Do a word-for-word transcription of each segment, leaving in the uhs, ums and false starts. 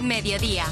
Mediodía.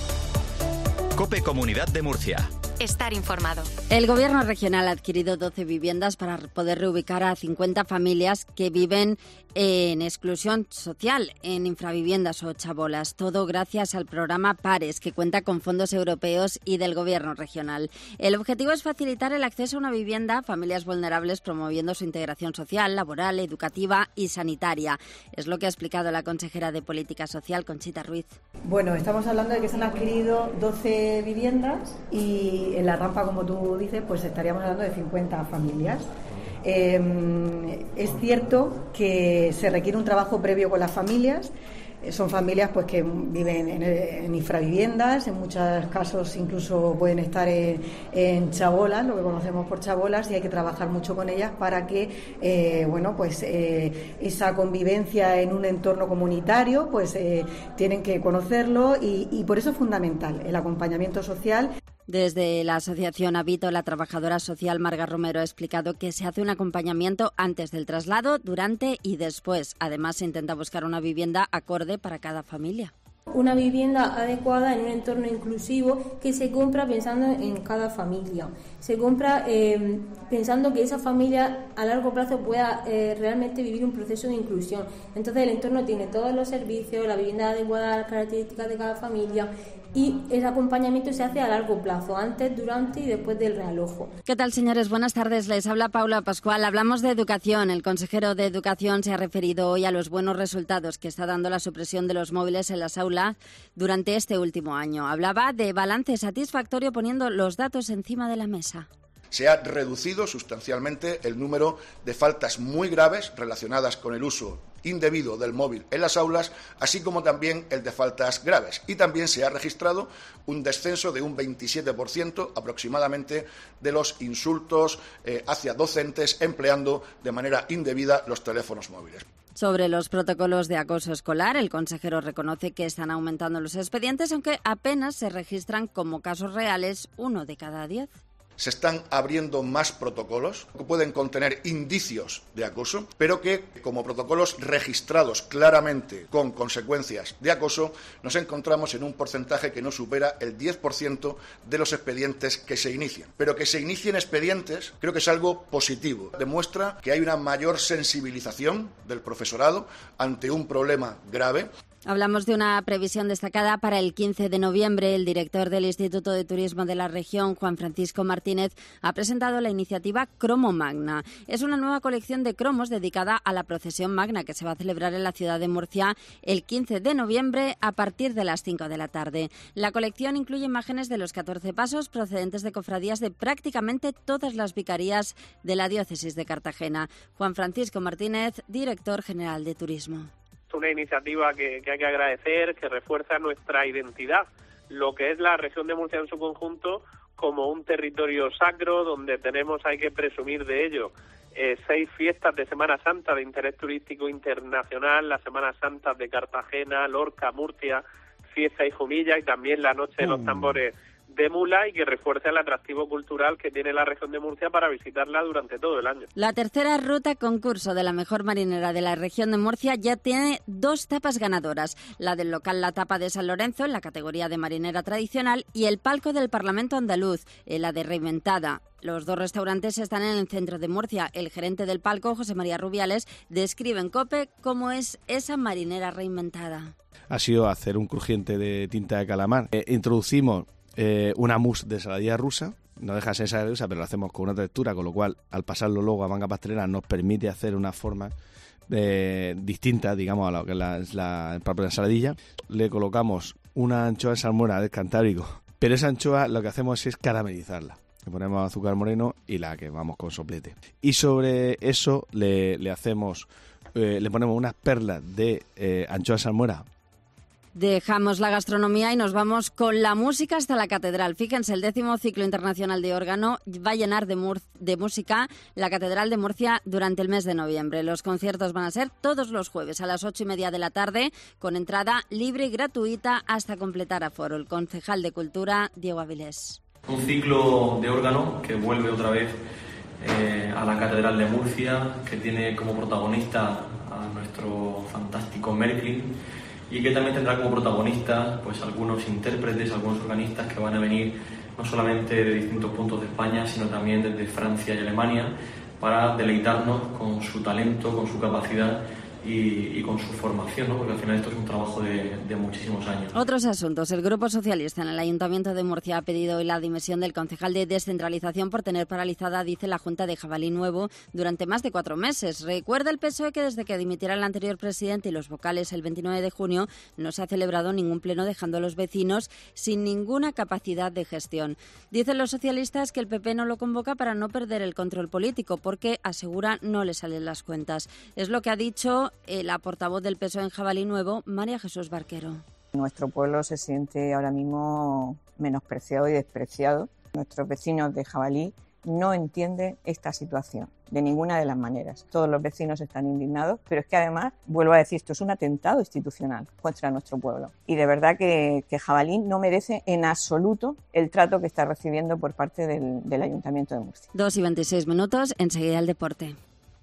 COPE Comunidad de Murcia. Estar informado. El Gobierno regional ha adquirido doce viviendas para poder reubicar a cincuenta familias que viven en exclusión social, en infraviviendas o chabolas. Todo gracias al programa PARES, que cuenta con fondos europeos y del Gobierno regional. El objetivo es facilitar el acceso a una vivienda a familias vulnerables, promoviendo su integración social, laboral, educativa y sanitaria. Es lo que ha explicado la consejera de Política Social, Conchita Ruiz. Bueno, estamos hablando de que se han adquirido doce viviendas y en la rampa, como tú dices, pues estaríamos hablando de cincuenta familias. Eh, es cierto que se requiere un trabajo previo con las familias. Son familias pues que viven en, en infraviviendas, en muchos casos incluso pueden estar en, en chabolas, lo que conocemos por chabolas, y hay que trabajar mucho con ellas para que eh, bueno pues eh, esa convivencia en un entorno comunitario pues eh, tienen que conocerlo y, y por eso es fundamental el acompañamiento social. Desde la asociación Habito, la trabajadora social Marga Romero ha explicado que se hace un acompañamiento antes del traslado, durante y después. Además, se intenta buscar una vivienda acorde para cada familia. Una vivienda adecuada en un entorno inclusivo que se compra pensando en cada familia. Se compra eh, pensando que esa familia a largo plazo pueda eh, realmente vivir un proceso de inclusión. Entonces el entorno tiene todos los servicios, la vivienda adecuada a las características de cada familia y el acompañamiento se hace a largo plazo, antes, durante y después del realojo. ¿Qué tal, señores? Buenas tardes. Les habla Paula Pascual. Hablamos de educación. El consejero de Educación se ha referido hoy a los buenos resultados que está dando la supresión de los móviles en las aulas durante este último año. Hablaba de balance satisfactorio poniendo los datos encima de la mesa. Se ha reducido sustancialmente el número de faltas muy graves relacionadas con el uso indebido del móvil en las aulas, así como también el de faltas graves. Y también se ha registrado un descenso de un veintisiete por ciento aproximadamente de los insultos eh, hacia docentes empleando de manera indebida los teléfonos móviles. Sobre los protocolos de acoso escolar, el consejero reconoce que están aumentando los expedientes, aunque apenas se registran como casos reales uno de cada diez. Se están abriendo más protocolos que pueden contener indicios de acoso, pero que, como protocolos registrados claramente con consecuencias de acoso, nos encontramos en un porcentaje que no supera el diez por ciento de los expedientes que se inician. Pero que se inicien expedientes creo que es algo positivo. Demuestra que hay una mayor sensibilización del profesorado ante un problema grave. Hablamos de una previsión destacada para el quince de noviembre. El director del Instituto de Turismo de la región, Juan Francisco Martínez, ha presentado la iniciativa Cromo Magna. Es una nueva colección de cromos dedicada a la procesión magna que se va a celebrar en la ciudad de Murcia el quince de noviembre a partir de las cinco de la tarde. La colección incluye imágenes de los catorce pasos procedentes de cofradías de prácticamente todas las vicarías de la diócesis de Cartagena. Juan Francisco Martínez, director general de Turismo. Una iniciativa que, que hay que agradecer, que refuerza nuestra identidad, lo que es la región de Murcia en su conjunto, como un territorio sacro donde tenemos, hay que presumir de ello, eh, seis fiestas de Semana Santa de interés turístico internacional, las Semanas Santas de Cartagena, Lorca, Murcia, Fiesta y Jumilla, y también la Noche de los Tambores de Mula, y que refuerce el atractivo cultural que tiene la región de Murcia para visitarla durante todo el año. La tercera ruta concurso de la mejor marinera de la región de Murcia ya tiene dos tapas ganadoras, la del local La Tapa de San Lorenzo en la categoría de marinera tradicional y el palco del Parlamento andaluz en la de reinventada. Los dos restaurantes están en el centro de Murcia. El gerente del palco, José María Rubiales, describe en COPE cómo es esa marinera reinventada. Ha sido hacer un crujiente de tinta de calamar. Eh, introducimos Eh, una mousse de saladilla rusa, no deja de ser ensalada rusa, pero lo hacemos con una textura, con lo cual al pasarlo luego a manga pastelera nos permite hacer una forma eh, distinta, digamos, a lo que es la, la, la ensaladilla. Le colocamos una anchoa en salmuera del Cantábrico, pero esa anchoa lo que hacemos es caramelizarla. Le ponemos azúcar moreno y la quemamos con soplete. Y sobre eso le, le hacemos, eh, le ponemos unas perlas de eh, anchoa en salmuera. Dejamos la gastronomía y nos vamos con la música hasta la catedral. Fíjense, el décimo ciclo internacional de órgano va a llenar de, mur- de música la Catedral de Murcia durante el mes de noviembre. Los conciertos van a ser todos los jueves a las ocho y media de la tarde, con entrada libre y gratuita hasta completar aforo. El concejal de Cultura, Diego Avilés. Un ciclo de órgano que vuelve otra vez eh, a la Catedral de Murcia, que tiene como protagonista a nuestro fantástico Merklin, y que también tendrá como protagonistas pues algunos intérpretes, algunos organistas que van a venir no solamente de distintos puntos de España, sino también desde Francia y Alemania, para deleitarnos con su talento, con su capacidad y, y con su formación, ¿no? Porque al final esto es un trabajo de, de muchísimos años. Otros asuntos. El Grupo Socialista en el Ayuntamiento de Murcia ha pedido hoy la dimisión del concejal de descentralización por tener paralizada, dice, la Junta de Jabalí Nuevo durante más de cuatro meses. Recuerda el P S O E que desde que dimitiera el anterior presidente y los vocales el veintinueve de junio no se ha celebrado ningún pleno, dejando a los vecinos sin ninguna capacidad de gestión. Dicen los socialistas que el P P no lo convoca para no perder el control político, porque, asegura, no le salen las cuentas. Es lo que ha dicho la portavoz del P S O E en Jabalí Nuevo, María Jesús Barquero. Nuestro pueblo se siente ahora mismo menospreciado y despreciado. Nuestros vecinos de Jabalí no entienden esta situación de ninguna de las maneras. Todos los vecinos están indignados, pero es que además, vuelvo a decir, esto es un atentado institucional contra nuestro pueblo. Y de verdad que, que Jabalí no merece en absoluto el trato que está recibiendo por parte del, del Ayuntamiento de Murcia. dos y veintiséis minutos, enseguida el deporte.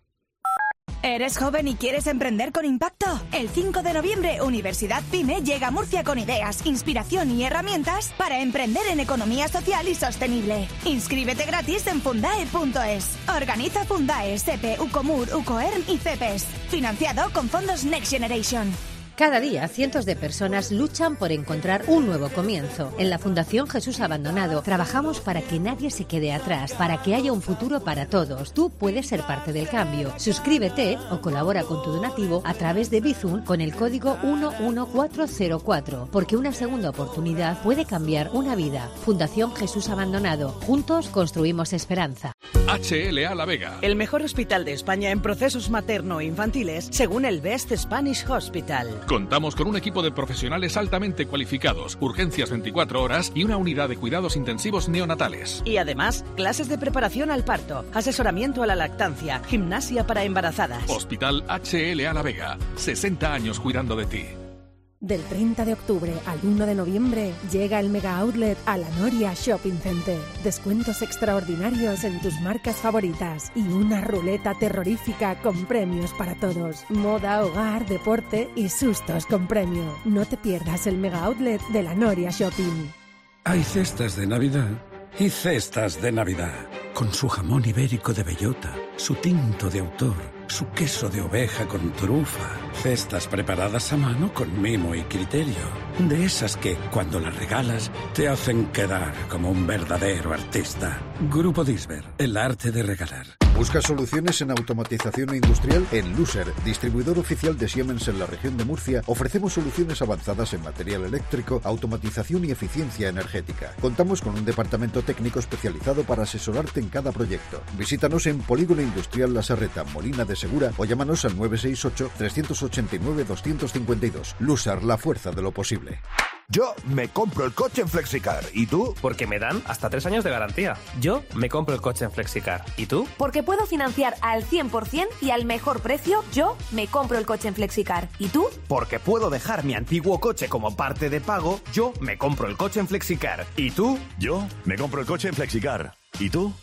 ¿Eres joven y quieres emprender con impacto? El cinco de noviembre, Universidad PYME llega a Murcia con ideas, inspiración y herramientas para emprender en economía social y sostenible. Inscríbete gratis en fundae punto es. Organiza Fundae, S E P E, Ucomur, Ucoerm y C E P E S. Financiado con fondos Next Generation. Cada día, cientos de personas luchan por encontrar un nuevo comienzo. En la Fundación Jesús Abandonado trabajamos para que nadie se quede atrás, para que haya un futuro para todos. Tú puedes ser parte del cambio. Suscríbete o colabora con tu donativo a través de Bizum con el código uno uno cuatro cero cuatro, porque una segunda oportunidad puede cambiar una vida. Fundación Jesús Abandonado. Juntos construimos esperanza. H L A La Vega. El mejor hospital de España en procesos materno-infantiles, según el Best Spanish Hospital. Contamos con un equipo de profesionales altamente cualificados, urgencias veinticuatro horas y una unidad de cuidados intensivos neonatales. Y además, clases de preparación al parto, asesoramiento a la lactancia, gimnasia para embarazadas. Hospital H L A La Vega, sesenta años cuidando de ti. Del treinta de octubre al uno de noviembre llega el Mega Outlet a la Noria Shopping Center. Descuentos extraordinarios en tus marcas favoritas y una ruleta terrorífica con premios para todos. Moda, hogar, deporte y sustos con premio. No te pierdas el Mega Outlet de la Noria Shopping. Hay cestas de Navidad y cestas de Navidad. Con su jamón ibérico de bellota, su tinto de autor, su queso de oveja con trufa. Cestas preparadas a mano con mimo y criterio. De esas que, cuando las regalas, te hacen quedar como un verdadero artista. Grupo Disber, el arte de regalar. ¿Buscas soluciones en automatización industrial? En Luser, distribuidor oficial de Siemens en la región de Murcia, ofrecemos soluciones avanzadas en material eléctrico, automatización y eficiencia energética. Contamos con un departamento técnico especializado para asesorarte en cada proyecto. Visítanos en Polígono Industrial La Serreta, Molina de Segura, o llámanos al nueve seis ocho, tres ocho nueve, dos cinco dos. Luser, la fuerza de lo posible. Yo me compro el coche en Flexicar. ¿Y tú? Porque me dan hasta tres años de garantía. Yo me compro el coche en Flexicar. ¿Y tú? Porque puedo financiar al cien por ciento y al mejor precio. Yo me compro el coche en Flexicar. ¿Y tú? Porque puedo dejar mi antiguo coche como parte de pago. Yo me compro el coche en Flexicar. ¿Y tú? Yo me compro el coche en Flexicar. ¿Y tú?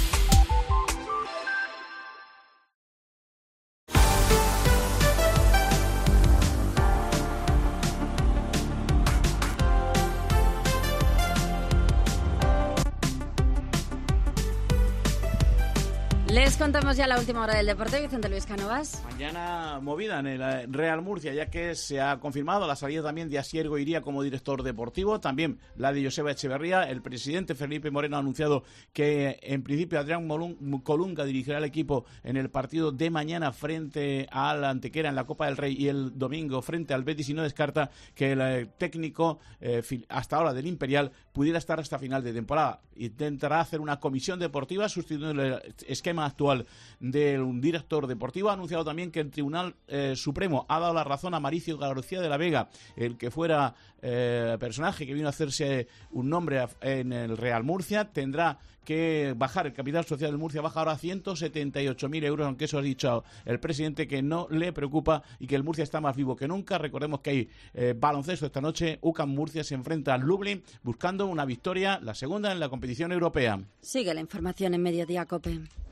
Les contamos ya la última hora del deporte. Vicente Luis Cánovas. Mañana movida en el Real Murcia, ya que se ha confirmado la salida también de Asier Goiría como director deportivo, también la de Joseba Echeverría. El presidente Felipe Moreno ha anunciado que en principio Adrián Colunga dirigirá el equipo en el partido de mañana frente al Antequera en la Copa del Rey y el domingo frente al Betis, y no descarta que el técnico eh, hasta ahora del Imperial pudiera estar hasta final de temporada. Intentará hacer una comisión deportiva sustituyendo el esquema actual de un director deportivo. Ha anunciado también que el Tribunal eh, Supremo ha dado la razón a Maricio García de la Vega, el que fuera eh, personaje que vino a hacerse un nombre en el Real Murcia. Tendrá que bajar el capital social del Murcia, baja ahora a ciento setenta y ocho mil euros, aunque eso ha dicho el presidente que no le preocupa y que el Murcia está más vivo que nunca. Recordemos que hay eh, baloncesto esta noche. U C A M Murcia se enfrenta al Lublin buscando una victoria, la segunda en la competición europea. Sigue la información en Mediodía COPE.